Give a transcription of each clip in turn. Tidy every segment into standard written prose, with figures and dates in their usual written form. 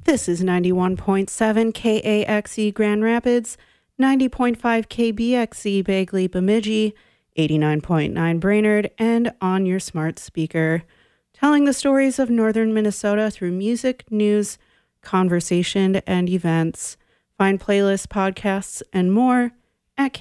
This is 91.7 KAXE Grand Rapids, 90.5 KBXE Bagley Bemidji, 89.9 Brainerd, and on your smart speaker, telling the stories of northern Minnesota through music, news, conversation, and events. Find playlists, podcasts, and more at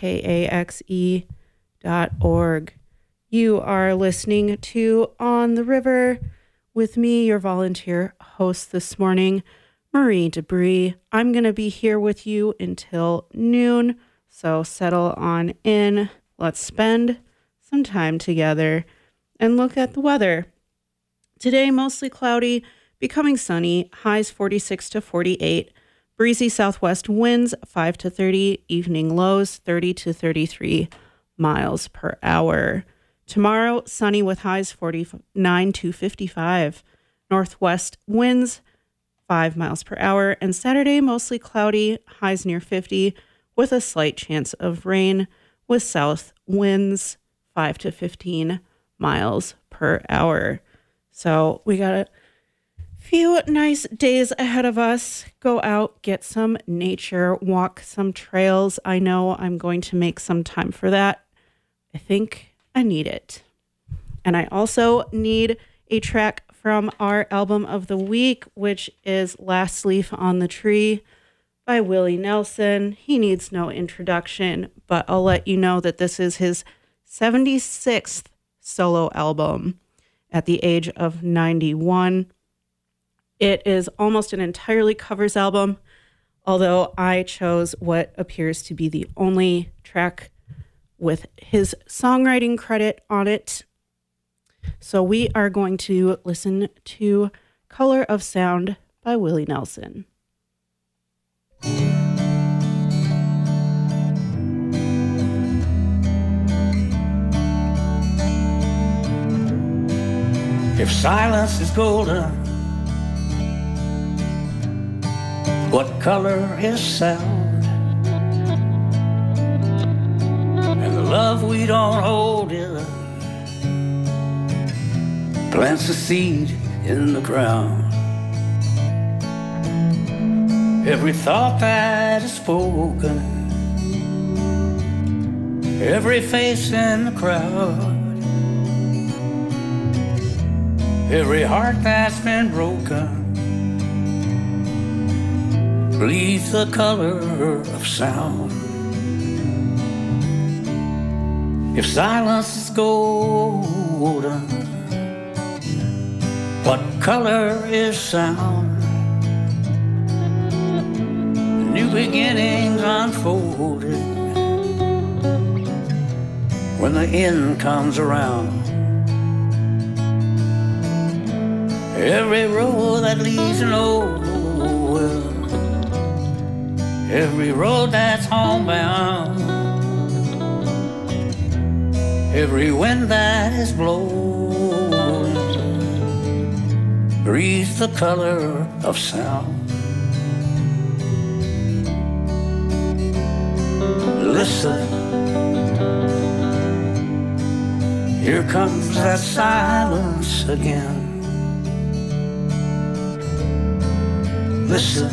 kaxe.org. You are listening to On the River with me, your volunteer host this morning, Marie Debris. I'm going to be here with you until noon, so settle on in. Let's spend some time together and look at the weather. Today, mostly cloudy, becoming sunny, highs 46 to 48, breezy southwest winds 5 to 30, evening lows 30 to 33 miles per hour. Tomorrow, sunny with highs 49 to 55, northwest winds 5 miles per hour, and Saturday, mostly cloudy, highs near 50, with a slight chance of rain, with south winds 5 to 15 miles per hour. So we got a few nice days ahead of us. Go out, get some nature, walk some trails. I know I'm going to make some time for that. I think I need it. And I also need a track from our album of the week, which is Last Leaf on the Tree by Willie Nelson. He needs no introduction, but I'll let you know that this is his 76th solo album at the age of 91. It is almost an entirely covers album, although I chose what appears to be the only track with his songwriting credit on it. So we are going to listen to Color of Sound by Willie Nelson. If silence is golden, what color is sound? And the love we don't hold in plants a seed in the ground. Every thought that is spoken, every face in the crowd, every heart that's been broken bleeds the color of sound. If silence is golden, what color is sound? New beginnings unfolded when the end comes around. Every road that leads nowhere, every road that's homebound, every wind that is blowing breathes the color of sound. Listen, here comes that silence again. Listen,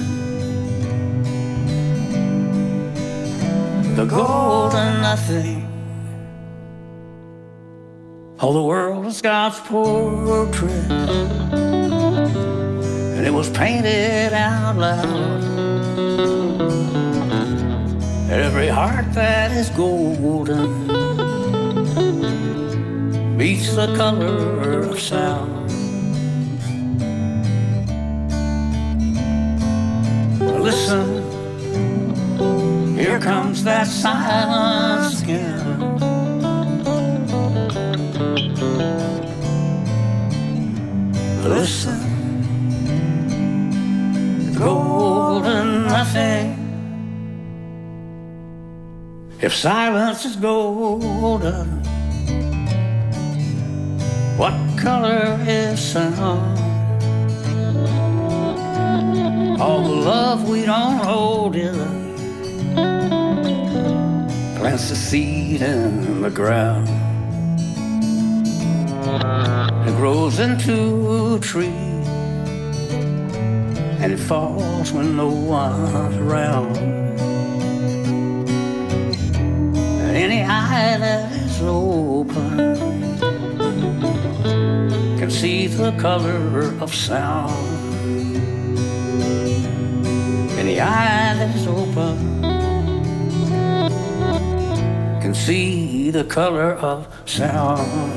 the golden nothing. All the world is God's portrait, and it was painted out loud. Every heart that is golden beats the color of sound. Listen, here comes that silence again. Listen, the golden nothing. If silence is golden, what color is sound? All the love we don't hold in plants the seed in the ground. It grows into a tree and it falls when no one's around. Any eye that is open can see the color of sound. Any eye that is open can see the color of sound.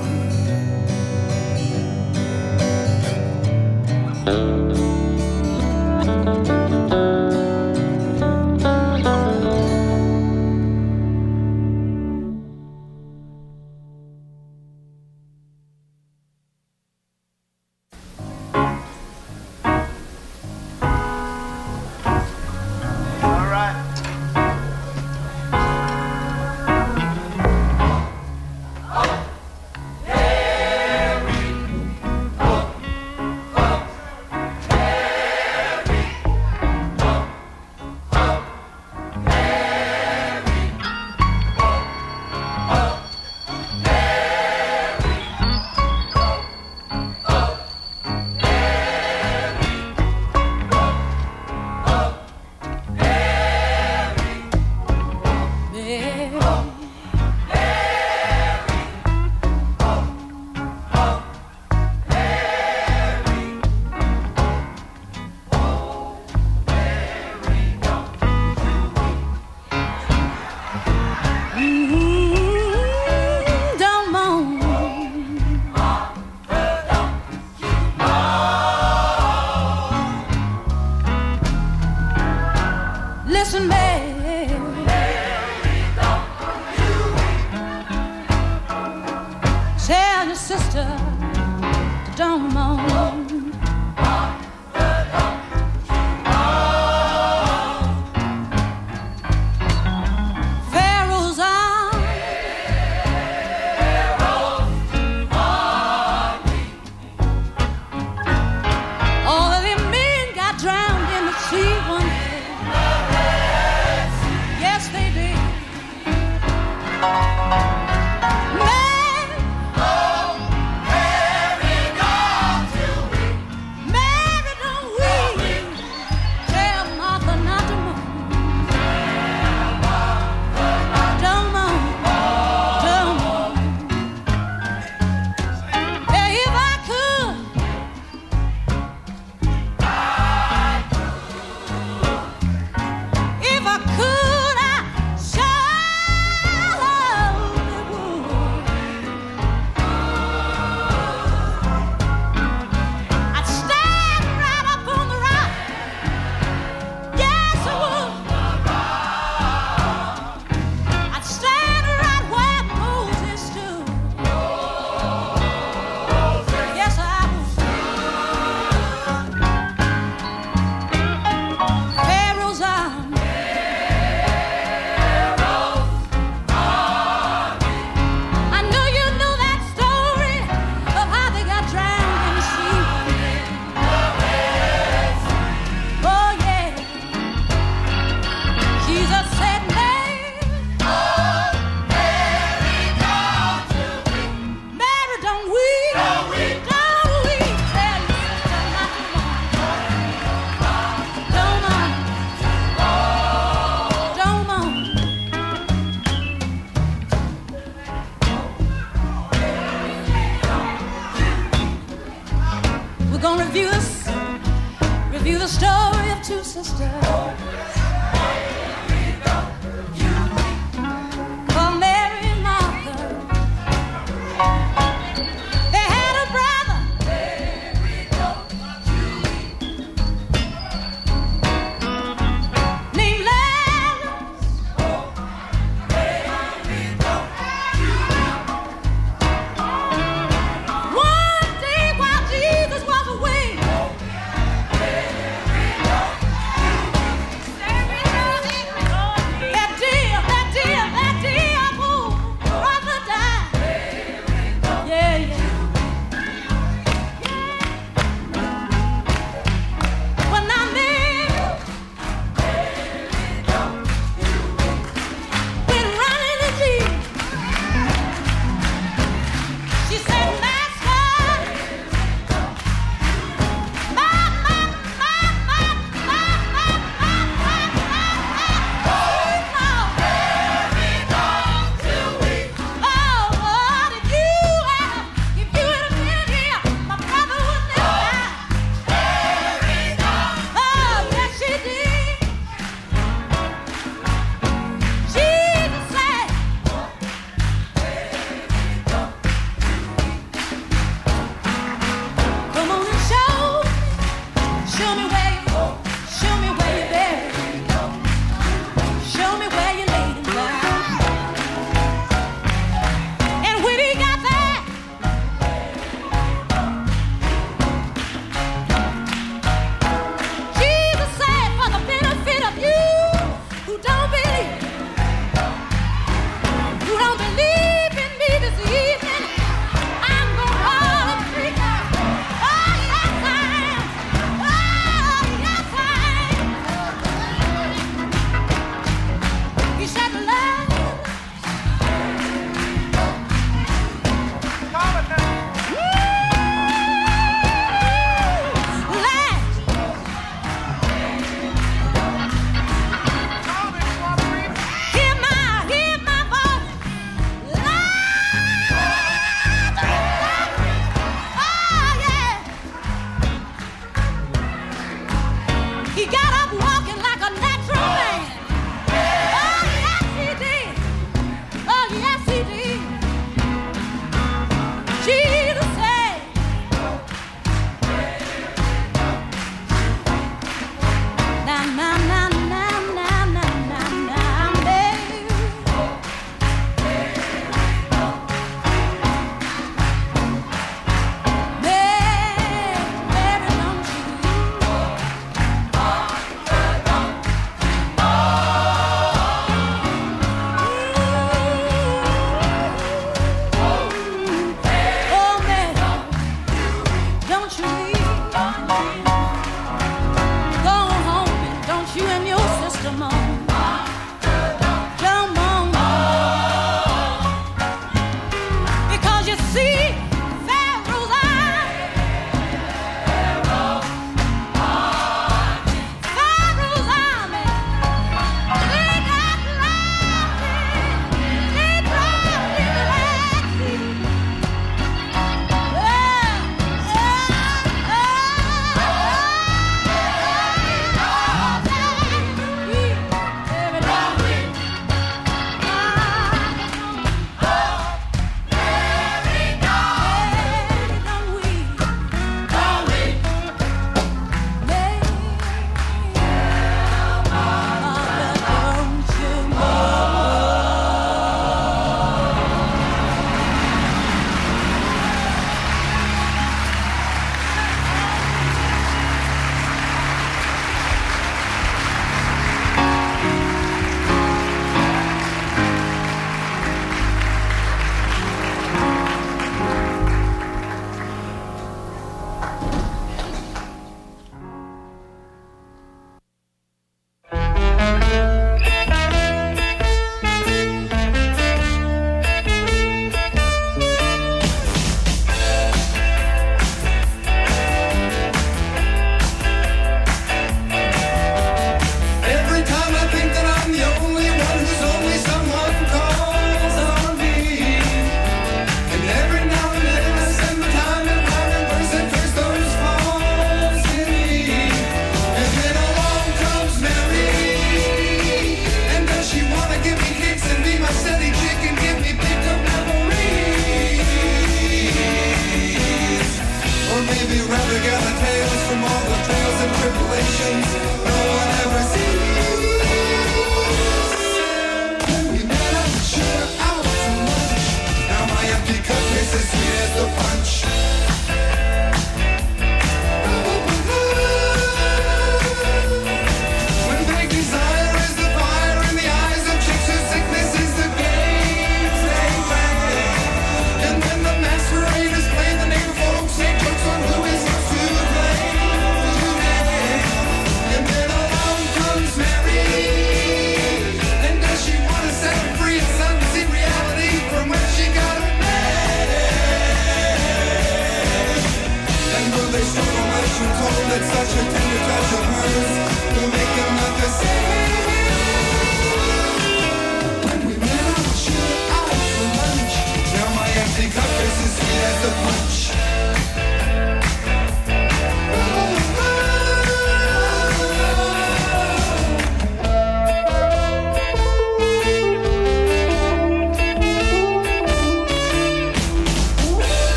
Oh,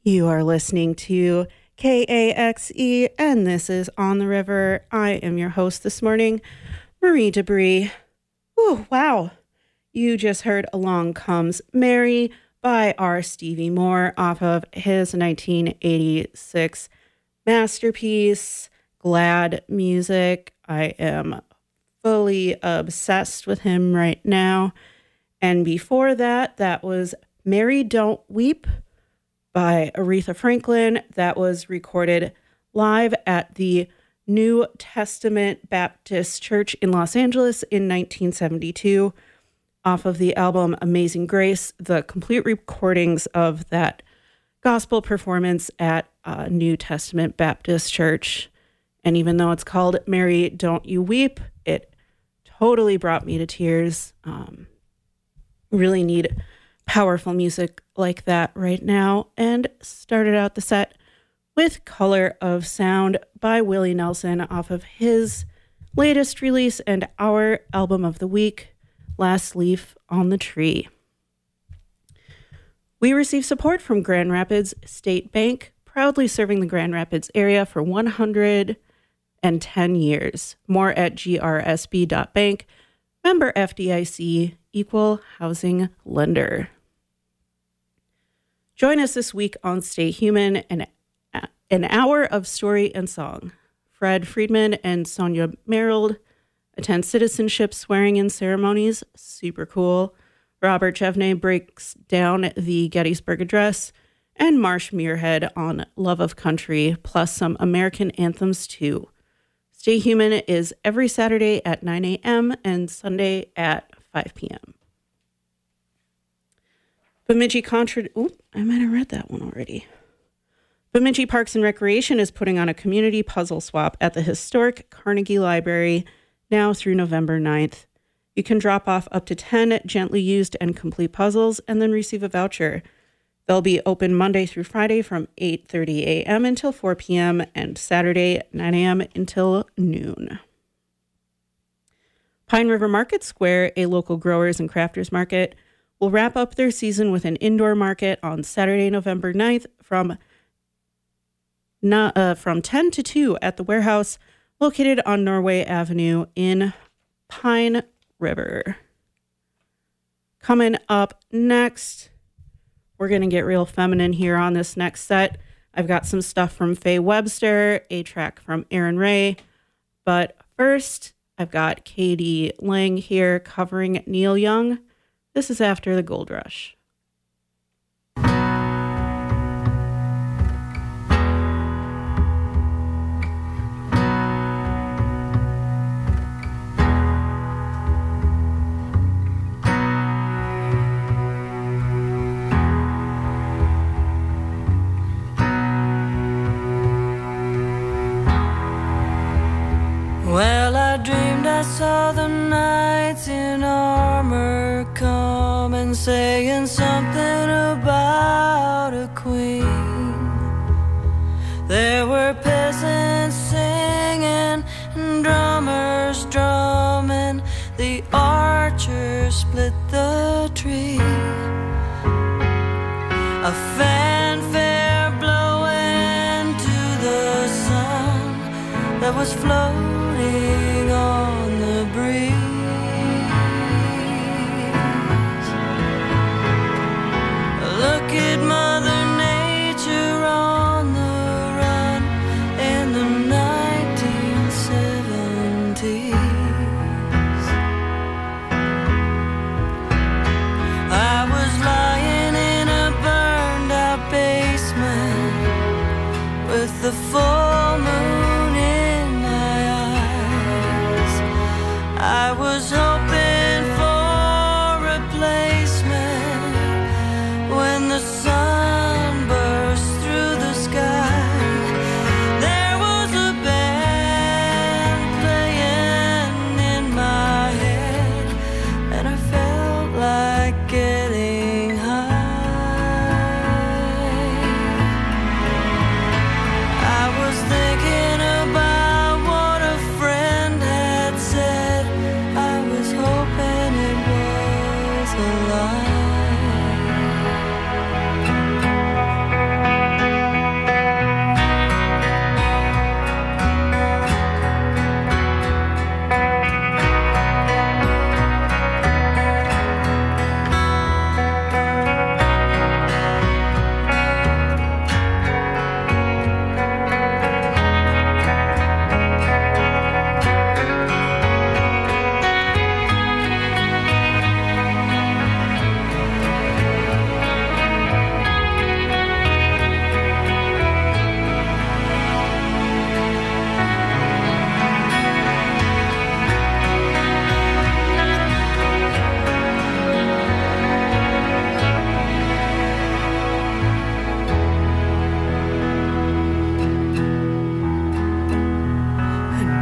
You are listening to KAXE, and this is On the River. I am your host this morning, Marie Debris. Ooh, wow. You just heard Along Comes Mary by R. Stevie Moore off of his 1986 masterpiece, Glad Music. I am fully obsessed with him right now. And before that, that was Mary Don't Weep by Aretha Franklin. That was recorded live at the New Testament Baptist Church in Los Angeles in 1972 off of the album Amazing Grace. The complete recordings of that gospel performance at New Testament Baptist Church. And even though it's called Mary Don't You Weep, it totally brought me to tears. Really need powerful music like that right now. And started out the set with Color of Sound by Willie Nelson off of his latest release and our album of the week, Last Leaf on the Tree. We receive support from Grand Rapids State Bank, proudly serving the Grand Rapids area for 110 years. More at grsb.bank. Member FDIC, equal housing lender. Join us this week on Stay Human, an hour of story and song. Fred Friedman and Sonia Merrill attend citizenship swearing-in ceremonies. Super cool. Robert Chevney breaks down the Gettysburg Address, and Marsh Muirhead on Love of Country, plus some American anthems too. Stay Human is every Saturday at 9 a.m. and Sunday at 5 p.m. Bemidji I might have read that one already. Bemidji Parks and Recreation is putting on a community puzzle swap at the historic Carnegie Library now through November 9th. You can drop off up to 10 gently used and complete puzzles and then receive a voucher. They'll be open Monday through Friday from 8:30 a.m. until 4 p.m. and Saturday 9 a.m. until noon. Pine River Market Square, a local growers and crafters market, will wrap up their season with an indoor market on Saturday, November 9th from 10 to 2 at the warehouse located on Norway Avenue in Pine River. Coming up next, we're going to get real feminine here on this next set. I've got some stuff from Faye Webster, a track from Aaron Ray. But first, I've got Katie Lang here covering Neil Young. This is After the Gold Rush. Well, I dreamed I saw the knights in armor come and saying something about a queen. There were peasants singing and drummers drumming. The archers split the tree. A fanfare blowing to the sun that was floating on the breeze. Look at Mother Nature on the run in the 1970s. I was lying in a burned out basement with the full moon in my eyes. I was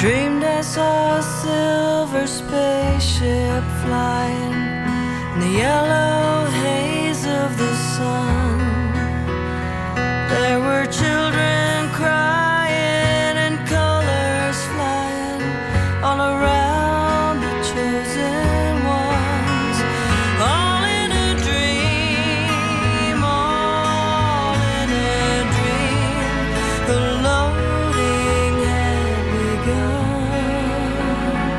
Dreamed I saw a silver spaceship flying in the yellow haze of the sun. There were children crying and colors flying all around the chosen ones. All in a dream, all in a dream. The loading had begun.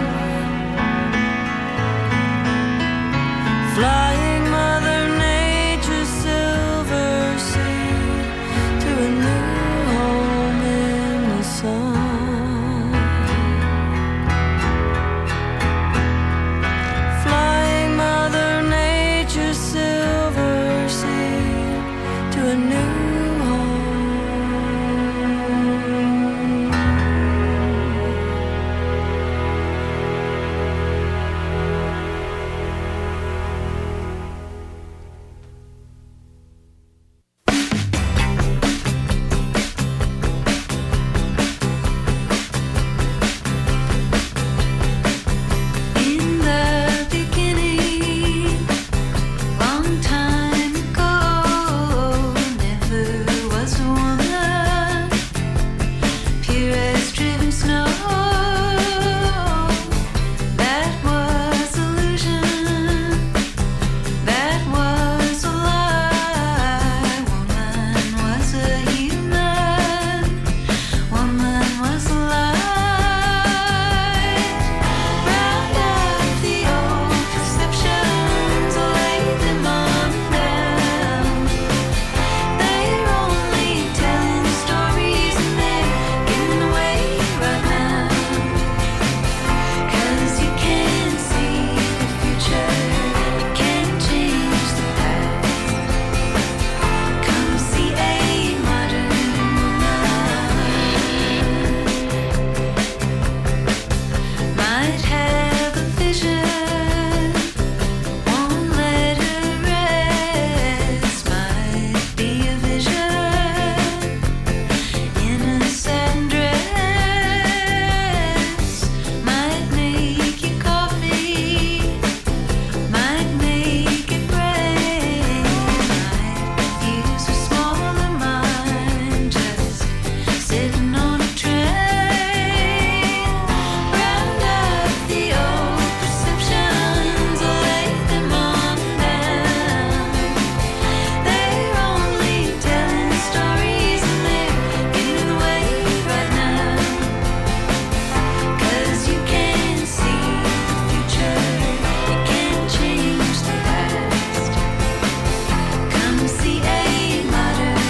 Flying Mother Nature's silver seed to a new home in the sun. Flying Mother Nature's silver seed to a new home. In the beginning, long time ago, never was a woman pure as driven snow. That was illusion, that was a lie. Woman was a human, woman was a lie. Round up the old perceptions, lay them on down. They're only telling stories and they're giving away right now. 'Cause you can't see the future, you can't change the past. Come see a modern woman. Might have a vision, won't let her rest. Might be a vision in a satin dress. Might make you coffee, might make it rain. Might use a smaller mind, just sitting on a train. Round up the old perceptions, lay them on down. They're only telling stories and they're giving away right now. 'Cause you can't see the future, you can't change the past. Come see a modern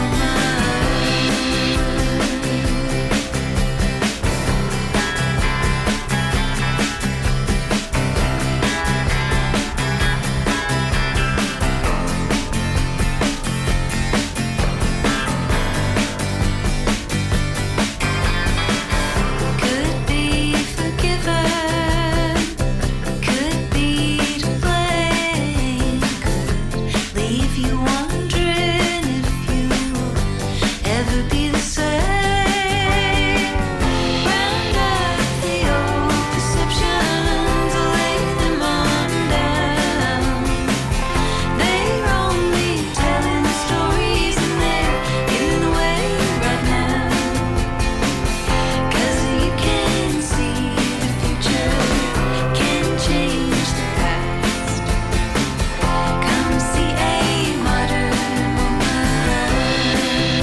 could be forgiven, could be to blame, could leave you wondering if you'll ever be the same. Round up the old perceptions, lay them on down. They're only telling stories and they're giving away right now. 'Cause you can't see the future, can't change the past. Come see a modern woman.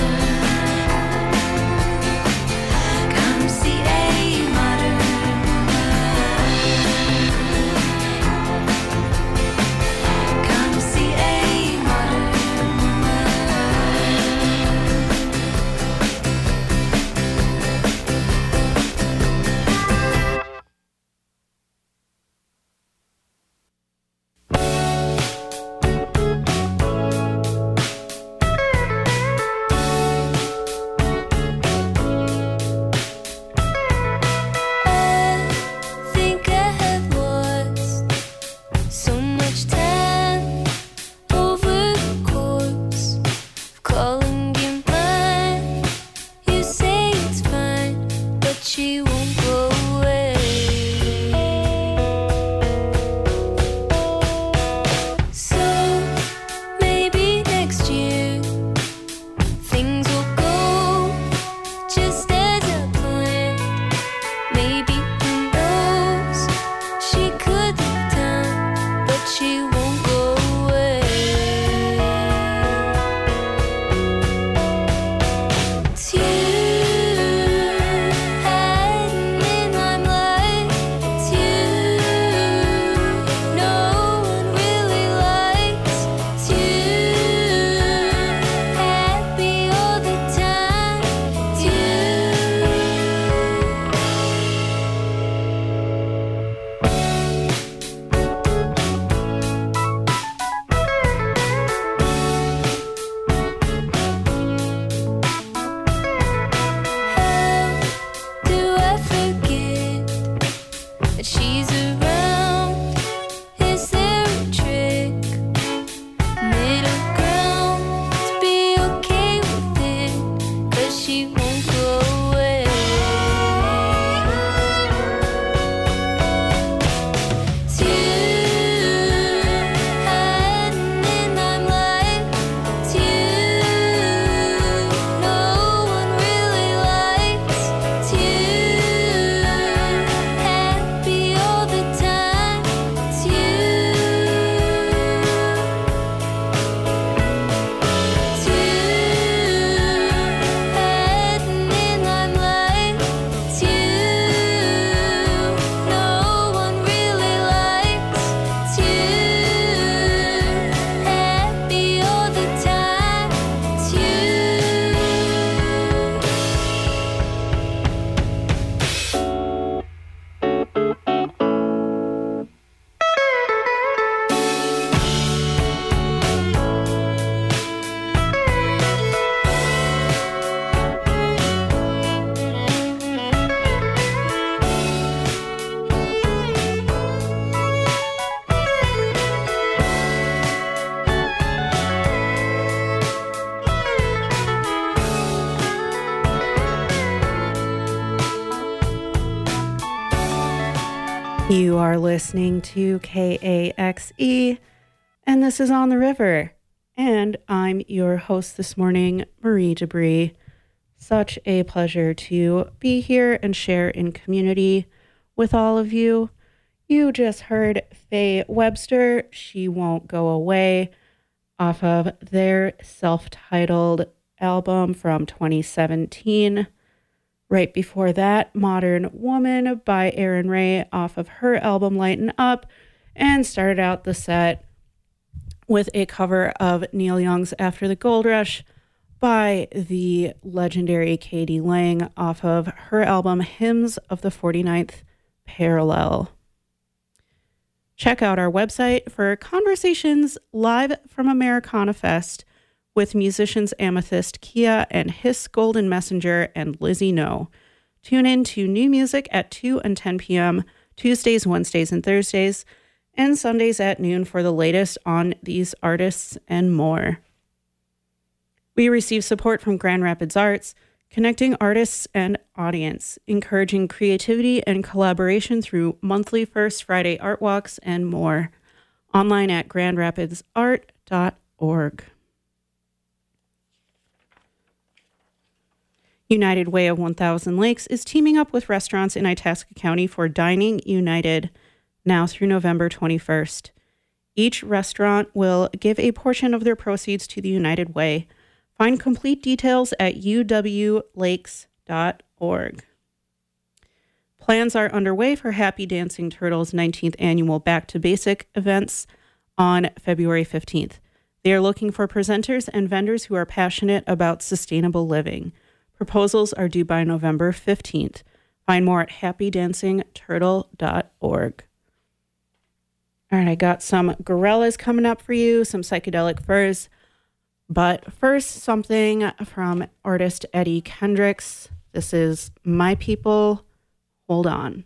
Come see a modern woman. Come see a modern I think I have lost so much time over the course of calling you mine. You say it's fine, but she won't go You are listening to KAXE, and this is On the River. And I'm your host this morning, Marie Debris. Such a pleasure to be here and share in community with all of you. You just heard Faye Webster, She Won't Go Away, off of their self-titled album from 2017. Right before that, Modern Woman by Erin Ray off of her album Lighten Up, and started out the set with a cover of Neil Young's After the Gold Rush by the legendary Katie Lang off of her album Hymns of the 49th Parallel. Check out our website for conversations live from Americana Fest with musicians Amethyst Kia and Hiss Golden Messenger and Lizzie No. Tune in to new music at 2 and 10 p.m. Tuesdays, Wednesdays, and Thursdays, and Sundays at noon for the latest on these artists and more. We receive support from Grand Rapids Arts, connecting artists and audience, encouraging creativity and collaboration through monthly First Friday art walks and more. Online at grandrapidsart.org. United Way of 1000 Lakes is teaming up with restaurants in Itasca County for Dining United, now through November 21st. Each restaurant will give a portion of their proceeds to the United Way. Find complete details at uwlakes.org. Plans are underway for Happy Dancing Turtles' 19th annual Back to Basic events on February 15th. They are looking for presenters and vendors who are passionate about sustainable living. Proposals are due by November 15th. Find more at happydancingturtle.org. All right, I got some Gorillaz coming up for you, some Psychedelic Furs. But first, something from artist Eddie Kendricks. This is My People, Hold On.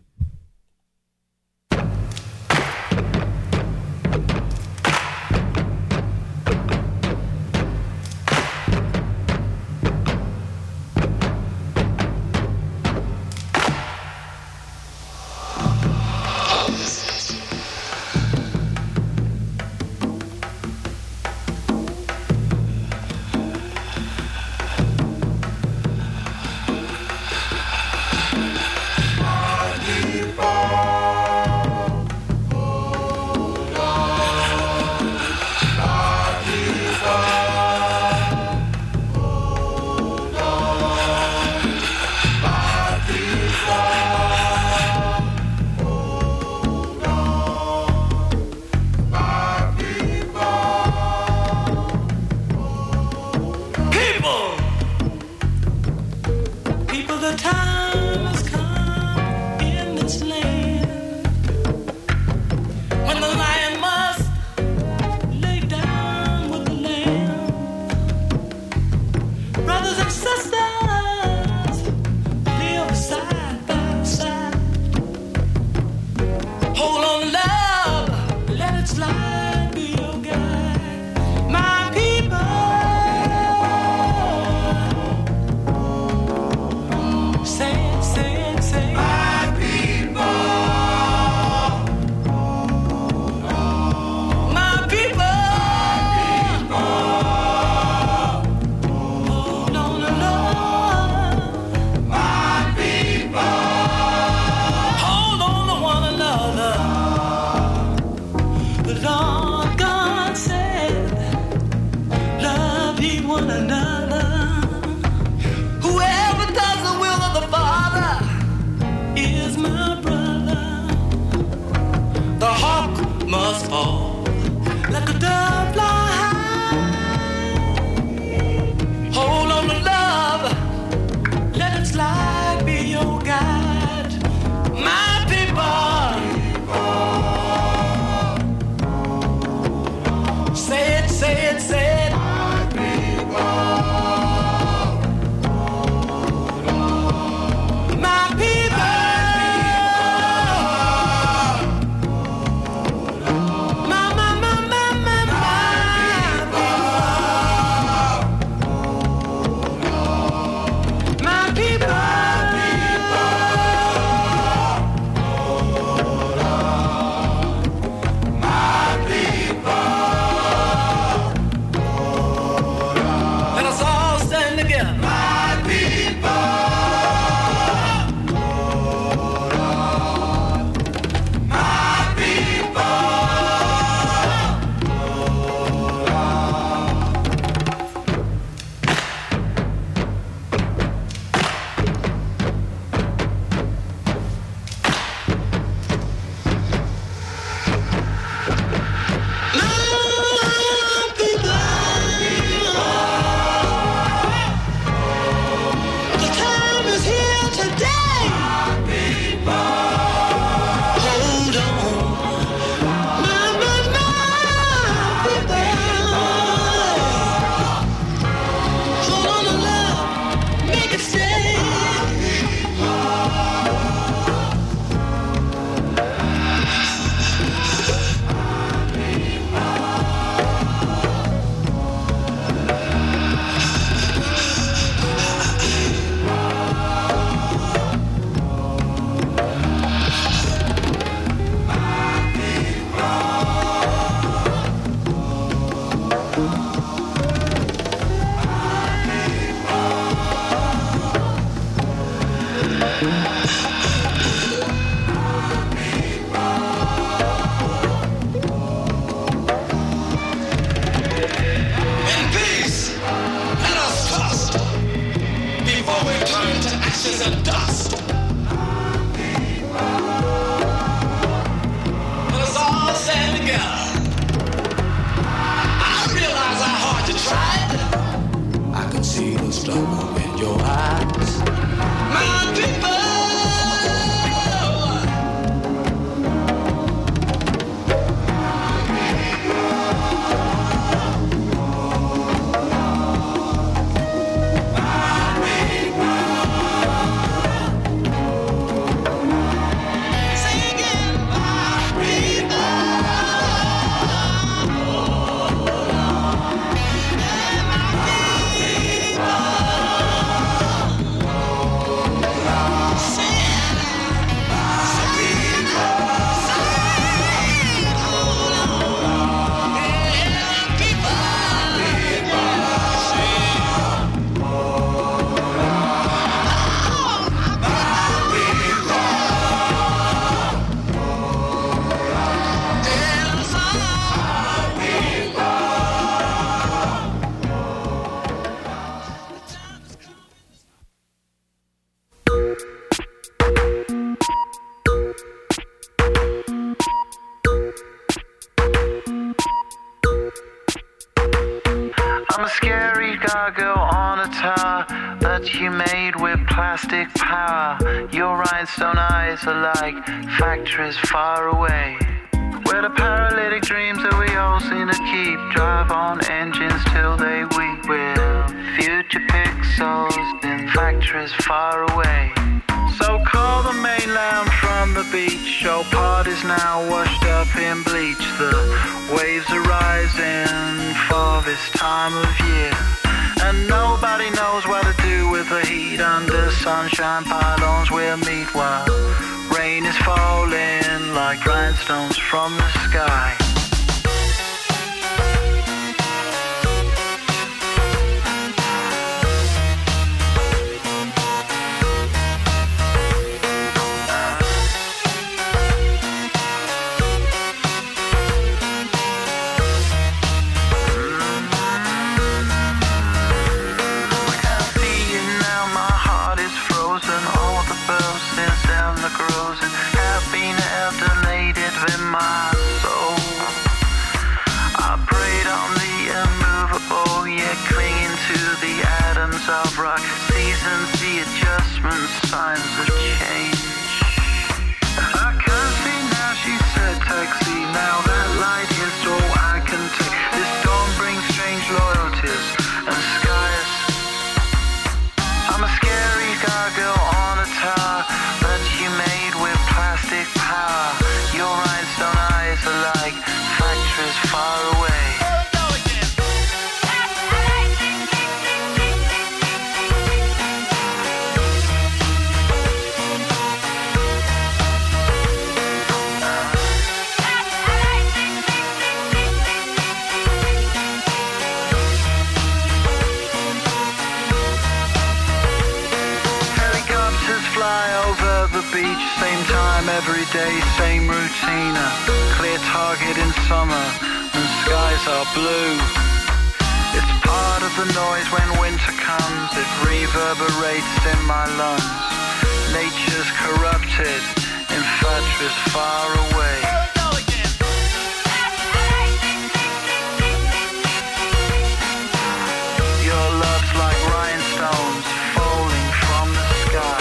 cargo on a tower that you made with plastic power. Your rhinestone eyes are like factories far away, where the paralytic dreams that we all seem to keep drive on engines till they weep. We're future pixels in factories far away. So call the mainland from the beach. Your party's now washed up in bleach. The waves are rising for this time of year, and nobody knows what to do with the heat. Under sunshine pylons we'll meet while rain is falling like rhinestones from the sky. Of rock, seasons, the adjustments, signs of change. I can see now, she said, taxi. Now that light is all I can take. This dawn brings strange loyalties and skies. I'm a scary gargoyle on a tower that you made with plastic power. Your rhinestone eyes are like factories far away. Beach, same time every day, same routine. A clear target in summer and skies are blue. It's part of the noise when winter comes. It reverberates in my lungs. Nature's corrupted in factories far away. Your love's like rhinestones falling from the sky.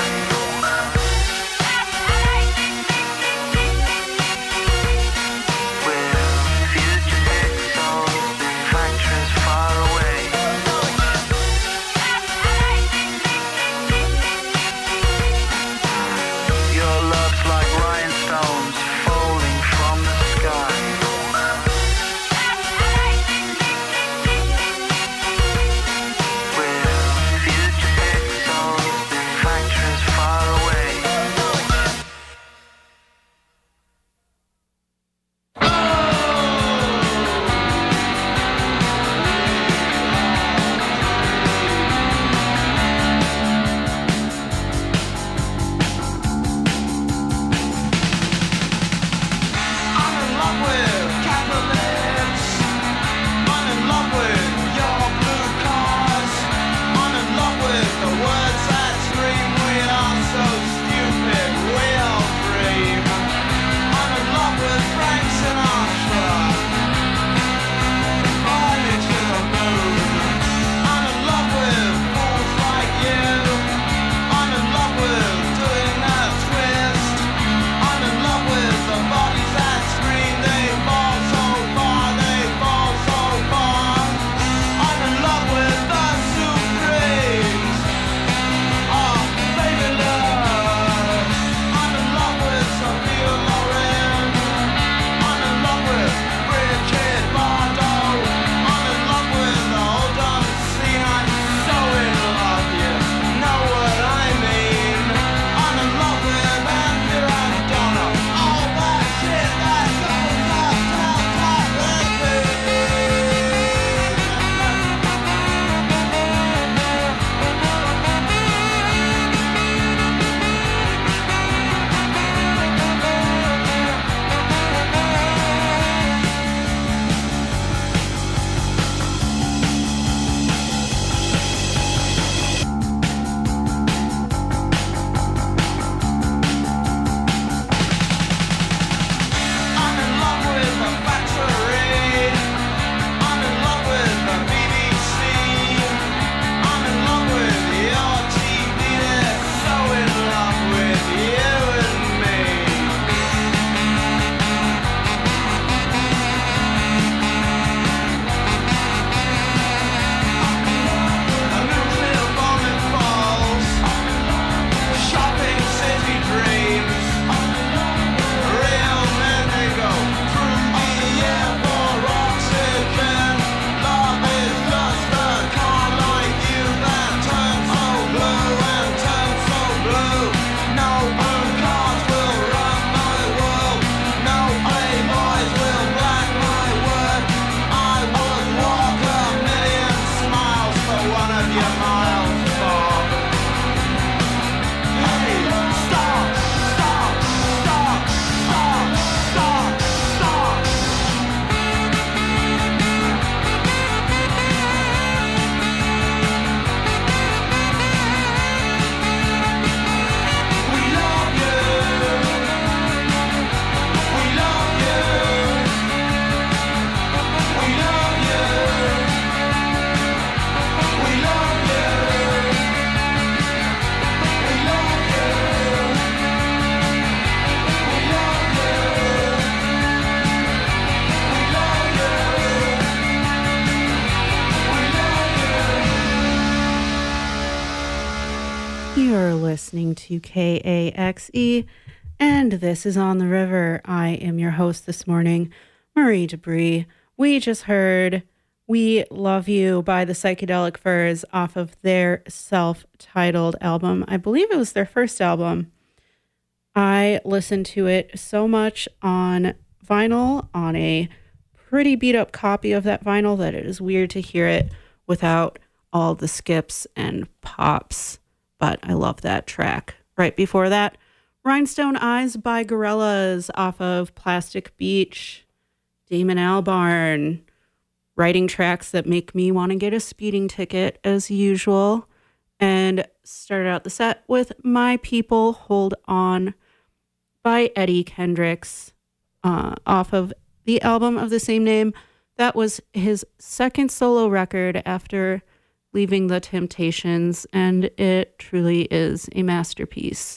listening to KAXE, and this is On the River. I am your host this morning, Marie Debris. We just heard We Love You by the Psychedelic Furs off of their self-titled album. I believe it was their first album. I listened to it so much on vinyl, on a pretty beat up copy of that vinyl, that it is weird to hear it without all the skips and pops. But I love that track. Right before that, Rhinestone Eyes by Gorillaz off of Plastic Beach. Damon Albarn writing tracks that make me want to get a speeding ticket as usual. And started out the set with My People Hold On by Eddie Kendricks off of the album of the same name. That was his second solo record after leaving the Temptations, and it truly is a masterpiece.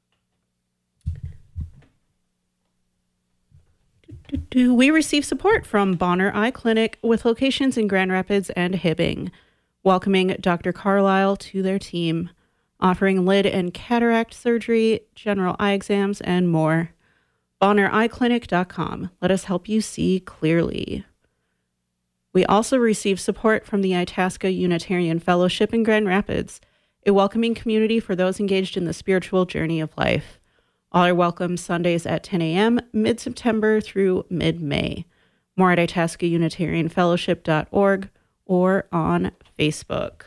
We receive support from Bonner Eye Clinic with locations in Grand Rapids and Hibbing, welcoming Dr. Carlisle to their team, offering lid and cataract surgery, general eye exams, and more. BonnerEyeClinic.com. Let us help you see clearly. We also receive support from the Itasca Unitarian Fellowship in Grand Rapids, a welcoming community for those engaged in the spiritual journey of life. All are welcome Sundays at 10 a.m., mid-September through mid-May. More at itascaunitarianfellowship.org or on Facebook.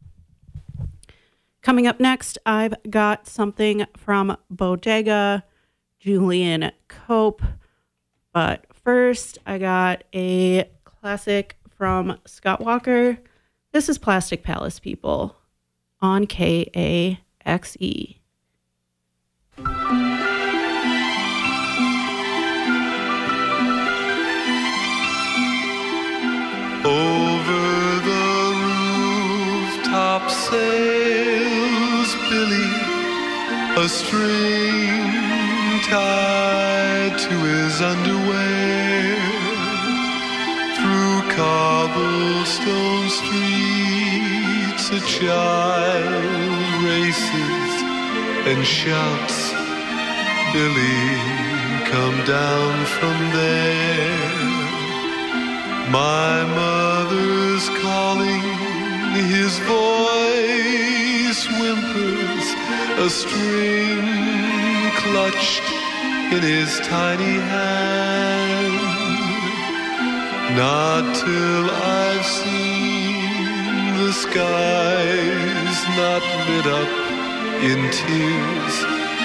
Coming up next, I've got something from Bodega Julian Cope. But first, I got a classic from Scott Walker. This is Plastic Palace, people, on KAXE. Over the rooftop sails Billy, a string tied to his underwear. Through cobblestone streets a child races and shouts, Billy, come down from there. My mother's calling, his voice whimpers, a string clutched in his tiny hand. Not till I've seen the skies not lit up in tears,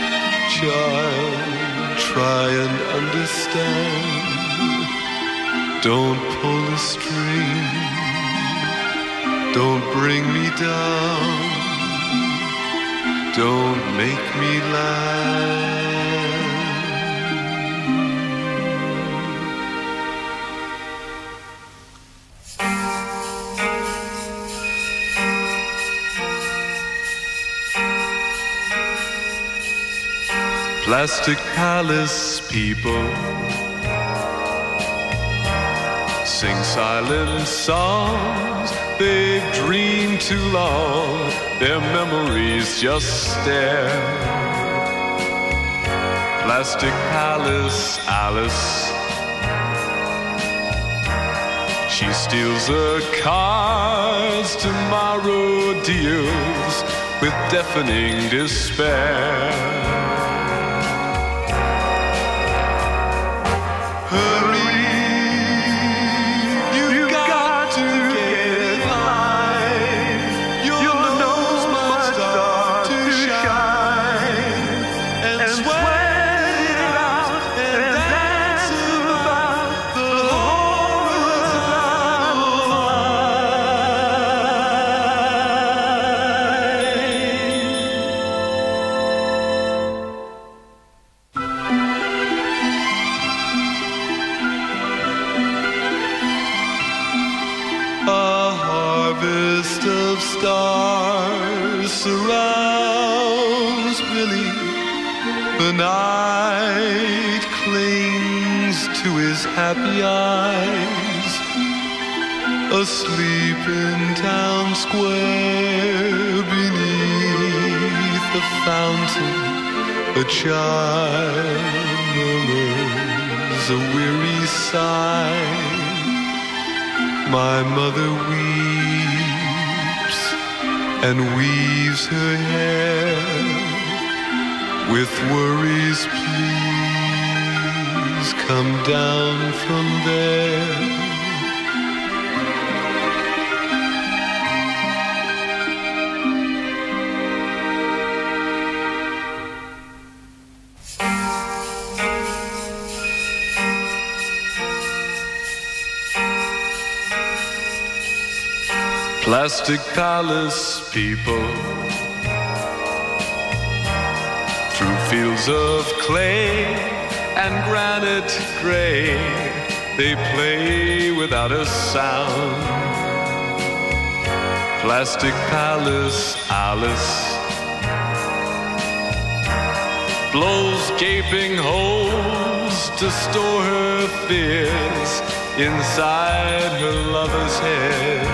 child, try and understand. Don't pull a string, don't bring me down, don't make me laugh. Plastic Palace people sing silent songs, they've dreamed too long, their memories just stare. Plastic Palace Alice, she steals the cards tomorrow deals with deafening despair. Stars surrounds Billy. The night clings to his happy eyes. Asleep in town square beneath the fountain, a child murmurs a weary sigh. My mother weeps and weaves her hair with worries, please come down from there. Plastic palace people through fields of clay and granite gray, they play without a sound. Plastic palace Alice blows gaping holes to store her fears inside her lover's head.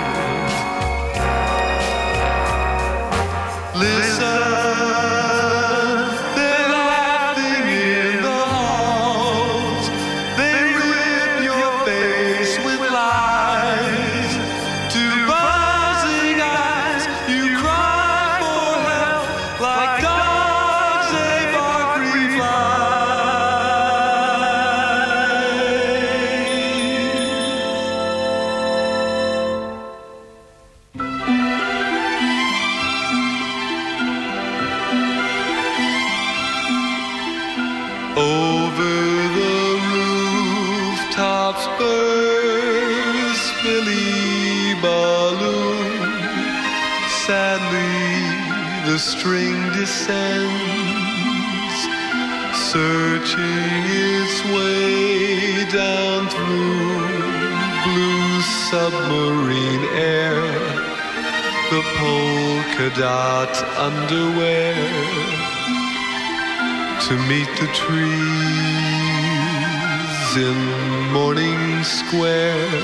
Listen, they're laughing in the halls. They rip your face with lies. To buzzing eyes, you cry for help like dogs they bark reply. Over the rooftops burst Billy Balloon. Sadly the string descends, searching its way down through blue submarine air. The polka dot underwear to meet the trees in Morning Square,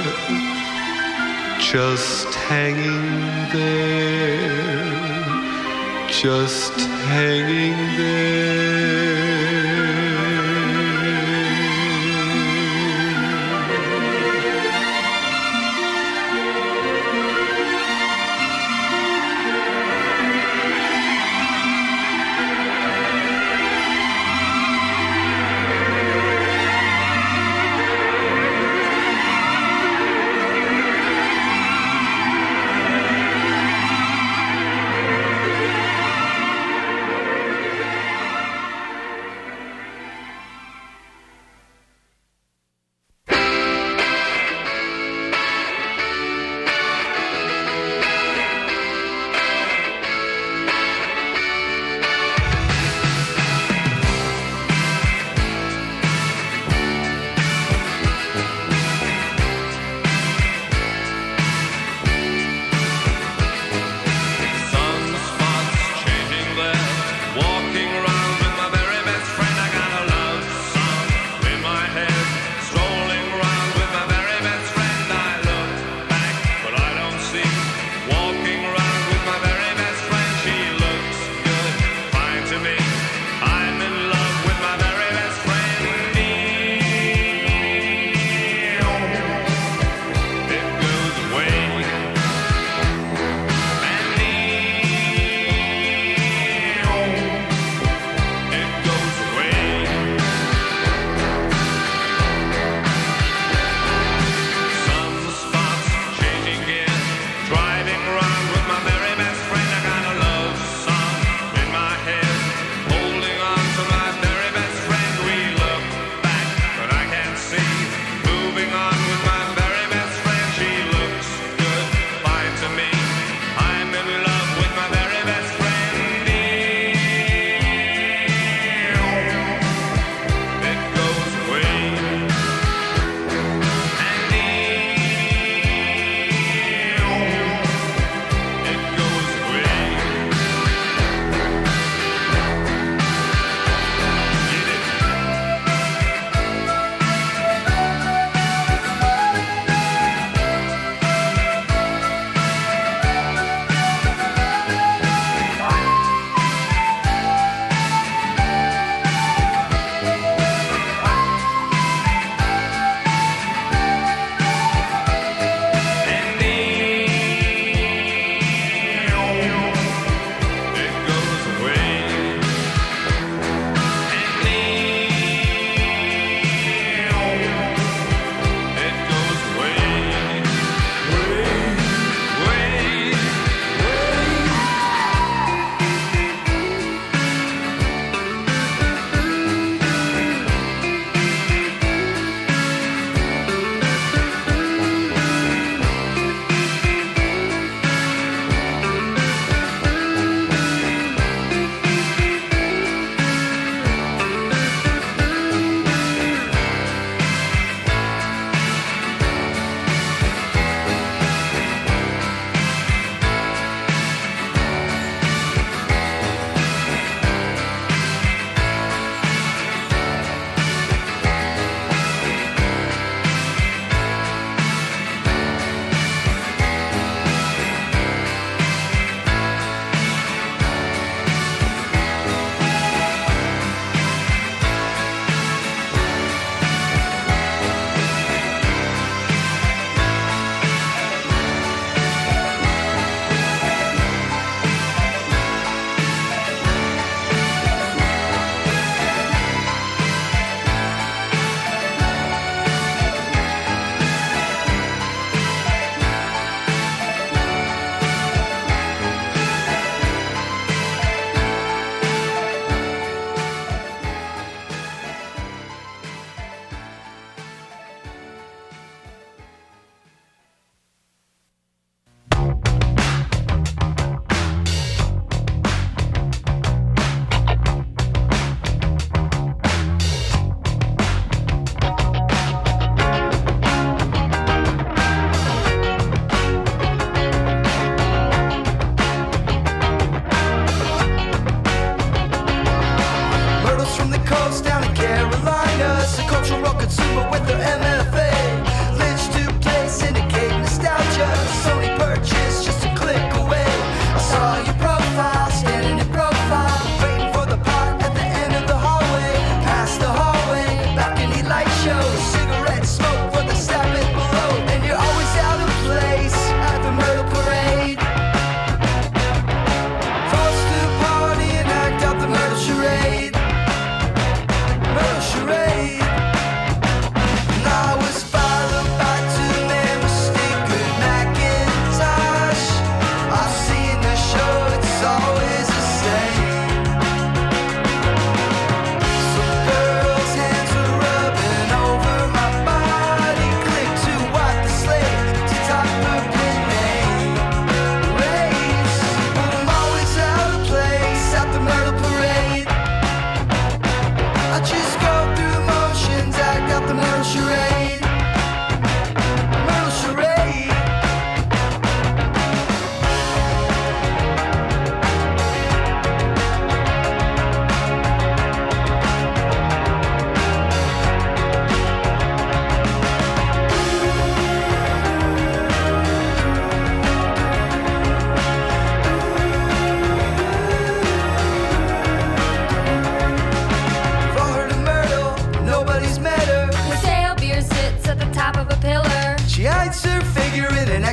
just hanging there, just hanging there.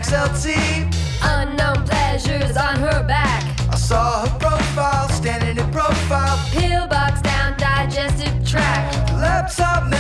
XLT. Unknown pleasures on her back. I saw her profile, standing in profile. Pillbox down digestive tract. Laptop